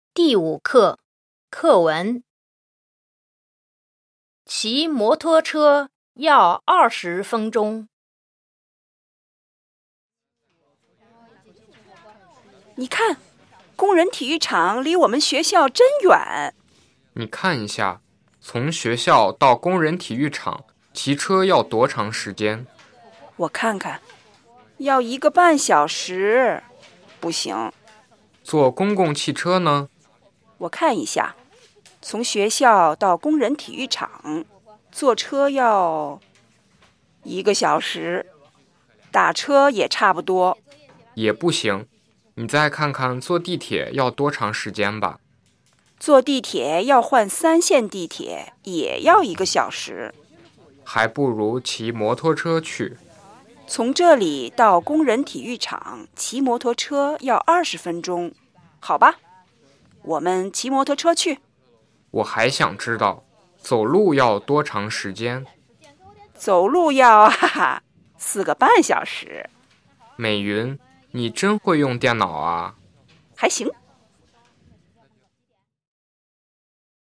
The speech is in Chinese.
第5课课文：骑摩托车要20分钟。 你看，工人体育场离我们学校真远。 你看一下，从学校到工人体育场骑车要多长时间？ 我看看，要1个半小时。不行。 坐公共汽车呢？ 我看一下，从学校到工人体育场，坐车要1个小时，打车也差不多。 也不行。你再看看坐地铁要多长时间吧。 坐地铁要换3线地铁，也要1个小时。 还不如骑摩托车去。 从这里到工人体育场骑摩托车要20分钟，好吧？我们骑摩托车去。 我还想知道，走路要多长时间？ 走路要4个半小时。 美云，你真会用电脑啊？ 还行。